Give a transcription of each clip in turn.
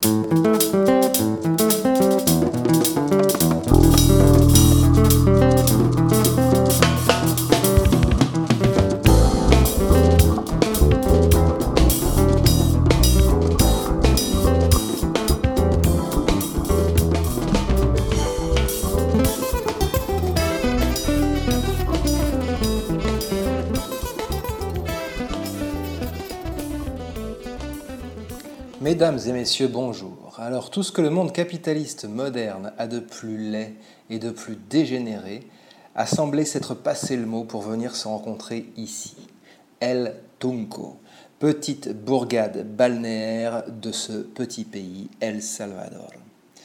Mesdames et messieurs, bonjour. Alors, tout ce que le monde capitaliste moderne a de plus laid et de plus dégénéré a semblé s'être passé le mot pour venir se rencontrer ici. El Tunco, petite bourgade balnéaire de ce petit pays, El Salvador.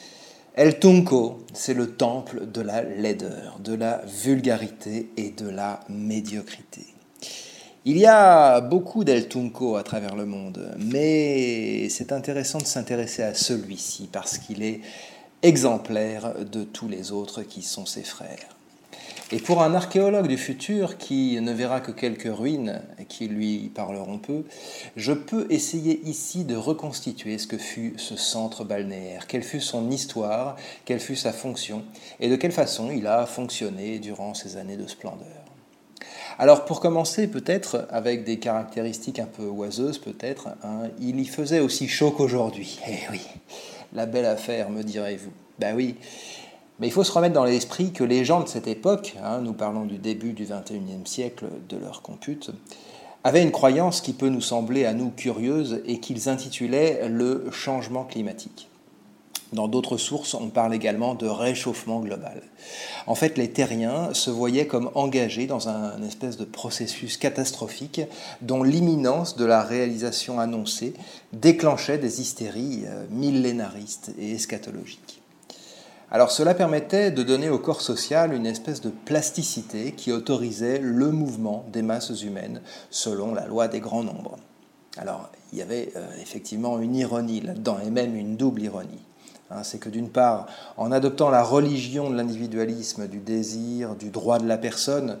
El Tunco, c'est le temple de la laideur, de la vulgarité et de la médiocrité. Il y a beaucoup d'El Tunco à travers le monde, mais c'est intéressant de s'intéresser à celui-ci parce qu'il est exemplaire de tous les autres qui sont ses frères. Et pour un archéologue du futur qui ne verra que quelques ruines qui lui parleront peu, je peux essayer ici de reconstituer ce que fut ce centre balnéaire, quelle fut son histoire, quelle fut sa fonction et de quelle façon il a fonctionné durant ces années de splendeur. Alors pour commencer peut-être avec des caractéristiques un peu oiseuses peut-être, il y faisait aussi chaud qu'aujourd'hui. Eh oui, la belle affaire me direz-vous. Ben oui, mais il faut se remettre dans l'esprit que les gens de cette époque, nous parlons du début du XXIe siècle de leur compute, avaient une croyance qui peut nous sembler à nous curieuse et qu'ils intitulaient le changement climatique. Dans d'autres sources, on parle également de réchauffement global. En fait, les terriens se voyaient comme engagés dans un espèce de processus catastrophique dont l'imminence de la réalisation annoncée déclenchait des hystéries millénaristes et eschatologiques. Alors cela permettait de donner au corps social une espèce de plasticité qui autorisait le mouvement des masses humaines selon la loi des grands nombres. Alors il y avait effectivement une ironie là-dedans, et même une double ironie. C'est que d'une part, en adoptant la religion de l'individualisme, du désir, du droit de la personne,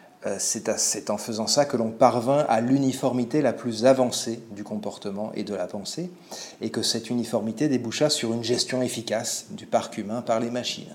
c'est en faisant ça que l'on parvint à l'uniformité la plus avancée du comportement et de la pensée, et que cette uniformité déboucha sur une gestion efficace du parc humain par les machines.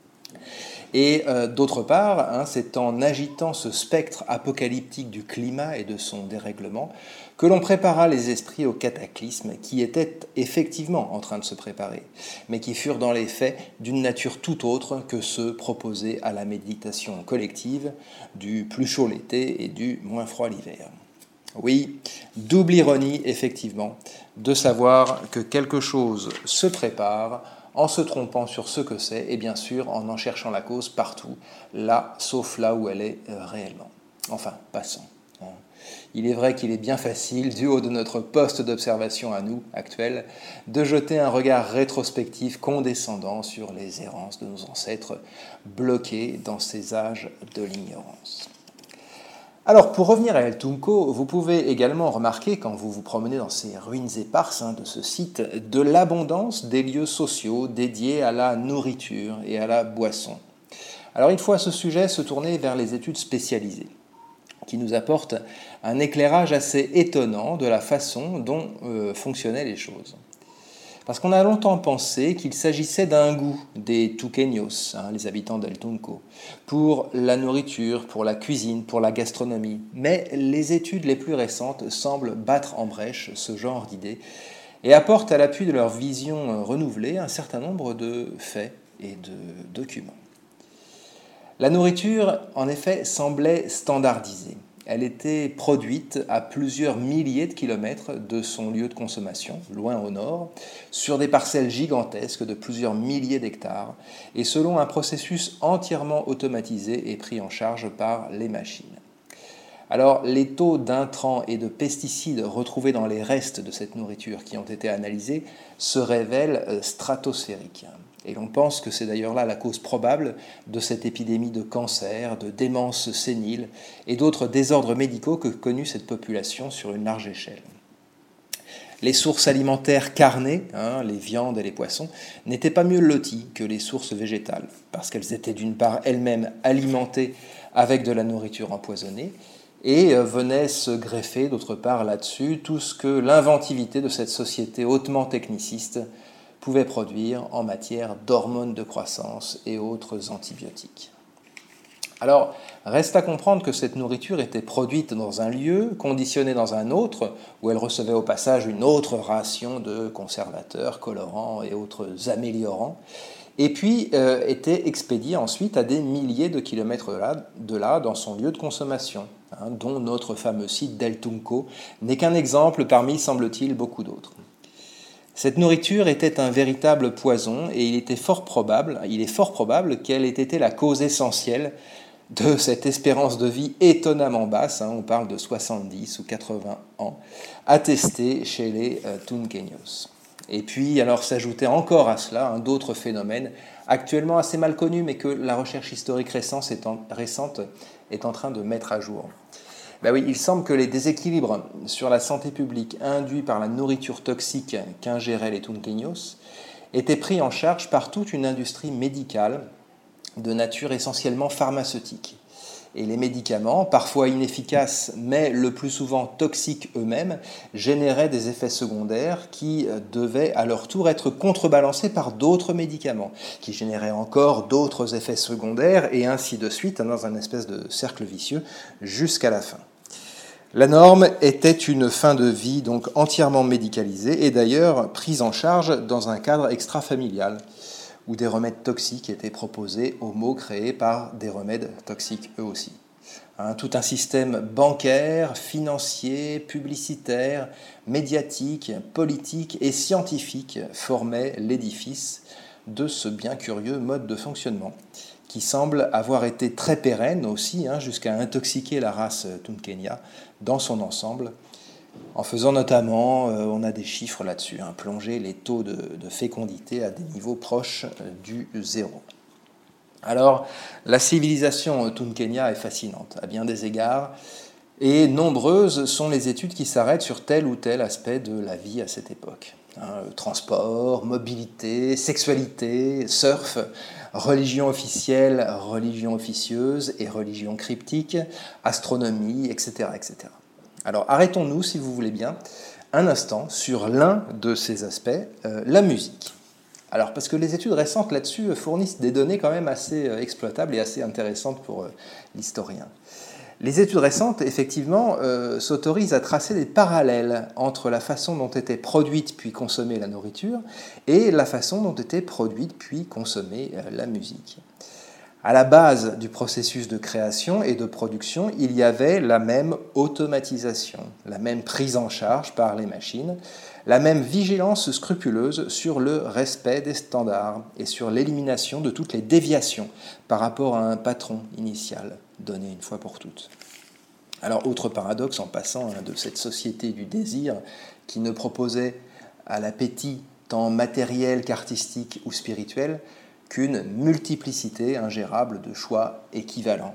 Et d'autre part, c'est en agitant ce spectre apocalyptique du climat et de son dérèglement que l'on prépara les esprits au cataclysme qui étaient effectivement en train de se préparer, mais qui furent dans les faits d'une nature tout autre que ceux proposés à la méditation collective du plus chaud l'été et du moins froid l'hiver. Oui, double ironie effectivement de savoir que quelque chose se prépare en se trompant sur ce que c'est, et bien sûr en cherchant la cause partout, là, sauf là où elle est réellement. Enfin, passons. Il est vrai qu'il est bien facile, du haut de notre poste d'observation à nous, actuel, de jeter un regard rétrospectif condescendant sur les errances de nos ancêtres, bloqués dans ces âges de l'ignorance. Alors, pour revenir à El Tunco, vous pouvez également remarquer, quand vous vous promenez dans ces ruines éparses de ce site, de l'abondance des lieux sociaux dédiés à la nourriture et à la boisson. Alors, il faut à ce sujet se tourner vers les études spécialisées, qui nous apportent un éclairage assez étonnant de la façon dont fonctionnaient les choses. Parce qu'on a longtemps pensé qu'il s'agissait d'un goût des tuqueños, les habitants d'El Tunco, pour la nourriture, pour la cuisine, pour la gastronomie. Mais les études les plus récentes semblent battre en brèche ce genre d'idées et apportent à l'appui de leur vision renouvelée un certain nombre de faits et de documents. La nourriture, en effet, semblait standardisée. Elle était produite à plusieurs milliers de kilomètres de son lieu de consommation, loin au nord, sur des parcelles gigantesques de plusieurs milliers d'hectares, et selon un processus entièrement automatisé et pris en charge par les machines. Alors, les taux d'intrants et de pesticides retrouvés dans les restes de cette nourriture qui ont été analysés se révèlent stratosphériques. Et l'on pense que c'est d'ailleurs là la cause probable de cette épidémie de cancer, de démence sénile et d'autres désordres médicaux que connut cette population sur une large échelle. Les sources alimentaires carnées, les viandes et les poissons, n'étaient pas mieux loties que les sources végétales, parce qu'elles étaient d'une part elles-mêmes alimentées avec de la nourriture empoisonnée, et venait se greffer d'autre part là-dessus tout ce que l'inventivité de cette société hautement techniciste pouvait produire en matière d'hormones de croissance et autres antibiotiques. Alors, reste à comprendre que cette nourriture était produite dans un lieu, conditionnée dans un autre, où elle recevait au passage une autre ration de conservateurs, colorants et autres améliorants, et puis était expédiée ensuite à des milliers de kilomètres de là dans son lieu de consommation, dont notre fameux site d'El Tunco n'est qu'un exemple parmi, semble-t-il, beaucoup d'autres. Cette nourriture était un véritable poison et il est fort probable qu'elle ait été la cause essentielle de cette espérance de vie étonnamment basse, on parle de 70 ou 80 ans, attestée chez les Tunqueños. Et puis, alors s'ajoutait encore à cela d'autres phénomènes actuellement assez mal connus, mais que la recherche historique récente est en train de mettre à jour. Ben oui, il semble que les déséquilibres sur la santé publique induits par la nourriture toxique qu'ingéraient les Tunqueños étaient pris en charge par toute une industrie médicale de nature essentiellement pharmaceutique. Et les médicaments, parfois inefficaces, mais le plus souvent toxiques eux-mêmes, généraient des effets secondaires qui devaient à leur tour être contrebalancés par d'autres médicaments, qui généraient encore d'autres effets secondaires, et ainsi de suite, dans un espèce de cercle vicieux, jusqu'à la fin. La norme était une fin de vie donc entièrement médicalisée, et d'ailleurs prise en charge dans un cadre extra-familial, où des remèdes toxiques étaient proposés aux maux créés par des remèdes toxiques eux aussi. Tout un système bancaire, financier, publicitaire, médiatique, politique et scientifique formait l'édifice de ce bien curieux mode de fonctionnement, qui semble avoir été très pérenne aussi, jusqu'à intoxiquer la race Tunqueña dans son ensemble, en faisant notamment, on a des chiffres là-dessus, plonger les taux de fécondité à des niveaux proches du zéro. Alors, la civilisation Tunqueña est fascinante à bien des égards, et nombreuses sont les études qui s'arrêtent sur tel ou tel aspect de la vie à cette époque. Transport, mobilité, sexualité, surf, religion officielle, religion officieuse et religion cryptique, astronomie, etc. etc. Alors arrêtons-nous, si vous voulez bien, un instant sur l'un de ces aspects, la musique. Alors parce que les études récentes là-dessus fournissent des données quand même assez exploitables et assez intéressantes pour l'historien. Les études récentes, effectivement, s'autorisent à tracer des parallèles entre la façon dont était produite puis consommée la nourriture et la façon dont était produite puis consommée la musique. À la base du processus de création et de production, il y avait la même automatisation, la même prise en charge par les machines, la même vigilance scrupuleuse sur le respect des standards et sur l'élimination de toutes les déviations par rapport à un patron initial, donné une fois pour toutes. Alors, autre paradoxe en passant de cette société du désir qui ne proposait à l'appétit tant matériel qu'artistique ou spirituel qu'une multiplicité ingérable de choix équivalents.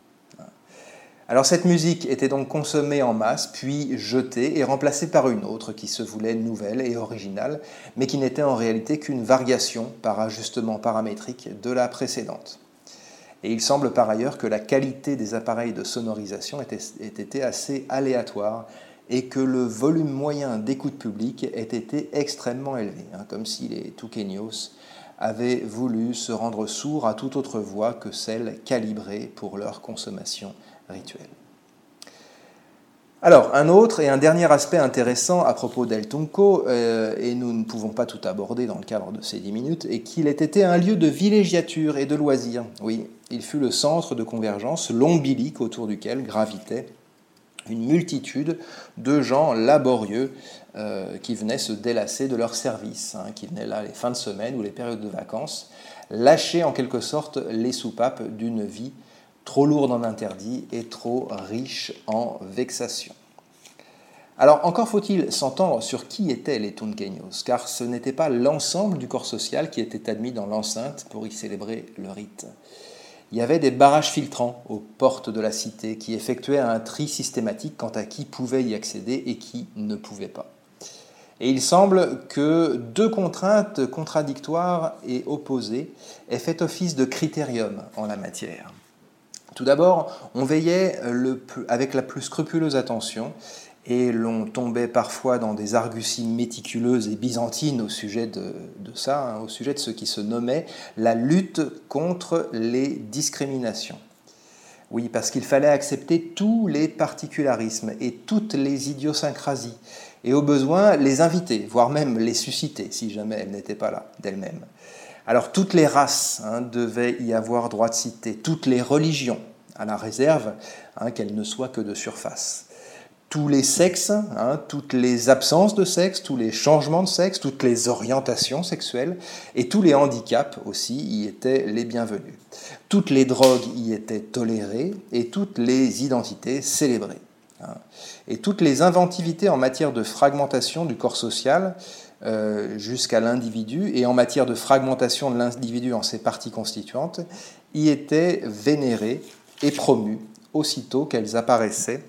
Alors cette musique était donc consommée en masse, puis jetée et remplacée par une autre qui se voulait nouvelle et originale, mais qui n'était en réalité qu'une variation par ajustement paramétrique de la précédente. Et il semble par ailleurs que la qualité des appareils de sonorisation ait été assez aléatoire et que le volume moyen d'écoute publique ait été extrêmement élevé, comme si les Tunqueños avaient voulu se rendre sourds à toute autre voix que celle calibrée pour leur consommation rituelle. Alors, un autre et un dernier aspect intéressant à propos d'El Tunco, et nous ne pouvons pas tout aborder dans le cadre de ces 10 minutes, est qu'il ait été un lieu de villégiature et de loisirs. Oui, il fut le centre de convergence, l'ombilique autour duquel gravitait une multitude de gens laborieux qui venaient se délasser de leur service, qui venaient là les fins de semaine ou les périodes de vacances, lâcher en quelque sorte les soupapes d'une vie trop lourde en interdits et trop riche en vexations. Alors encore faut-il s'entendre sur qui étaient les Tunqueños, car ce n'était pas l'ensemble du corps social qui était admis dans l'enceinte pour y célébrer le rite. Il y avait des barrages filtrants aux portes de la cité qui effectuaient un tri systématique quant à qui pouvait y accéder et qui ne pouvait pas. Et il semble que deux contraintes contradictoires et opposées aient fait office de critérium en la matière. Tout d'abord, on veillait avec la plus scrupuleuse attention et l'on tombait parfois dans des arguties méticuleuses et byzantines au sujet de ça, au sujet de ce qui se nommait la lutte contre les discriminations. Oui, parce qu'il fallait accepter tous les particularismes et toutes les idiosyncrasies, et au besoin les inviter, voire même les susciter, si jamais elles n'étaient pas là d'elles-mêmes. Alors toutes les races devaient y avoir droit de cité, toutes les religions, à la réserve qu'elles ne soient que de surface. Tous les sexes, toutes les absences de sexe, tous les changements de sexe, toutes les orientations sexuelles et tous les handicaps aussi y étaient les bienvenus. Toutes les drogues y étaient tolérées et toutes les identités célébrées. Et toutes les inventivités en matière de fragmentation du corps social jusqu'à l'individu et en matière de fragmentation de l'individu en ses parties constituantes y étaient vénérées et promues aussitôt qu'elles apparaissaient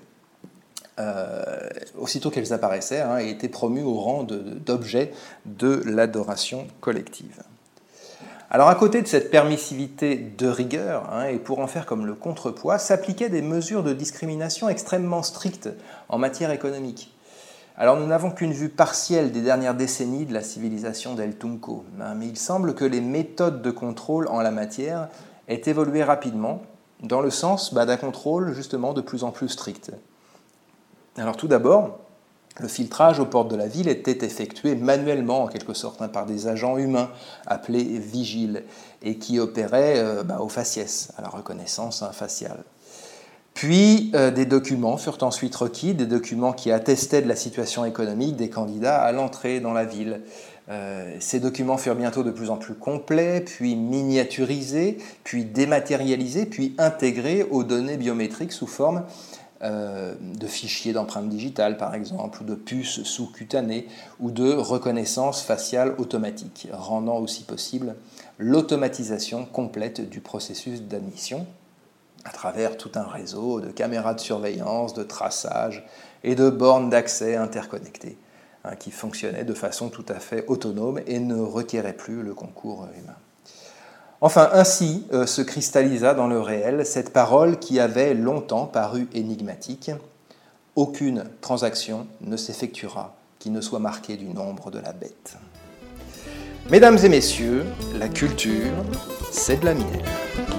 et étaient promues au rang d'objet de l'adoration collective. Alors à côté de cette permissivité de rigueur, et pour en faire comme le contrepoids, s'appliquaient des mesures de discrimination extrêmement strictes en matière économique. Alors nous n'avons qu'une vue partielle des dernières décennies de la civilisation d'El Tunco, mais il semble que les méthodes de contrôle en la matière aient évolué rapidement, dans le sens d'un contrôle justement de plus en plus strict. Alors tout d'abord, le filtrage aux portes de la ville était effectué manuellement, en quelque sorte, par des agents humains appelés vigiles, et qui opéraient au faciès, à la reconnaissance faciale. Puis des documents furent ensuite requis, des documents qui attestaient de la situation économique des candidats à l'entrée dans la ville. Ces documents furent bientôt de plus en plus complets, puis miniaturisés, puis dématérialisés, puis intégrés aux données biométriques sous forme de fichiers d'empreintes digitales, par exemple, ou de puces sous-cutanées, ou de reconnaissance faciale automatique, rendant aussi possible l'automatisation complète du processus d'admission à travers tout un réseau de caméras de surveillance, de traçage et de bornes d'accès interconnectées, qui fonctionnaient de façon tout à fait autonome et ne requéraient plus le concours humain. Enfin, ainsi se cristallisa dans le réel cette parole qui avait longtemps paru énigmatique : aucune transaction ne s'effectuera qui ne soit marquée du nombre de la bête. Mesdames et messieurs, la culture, c'est de la mienne.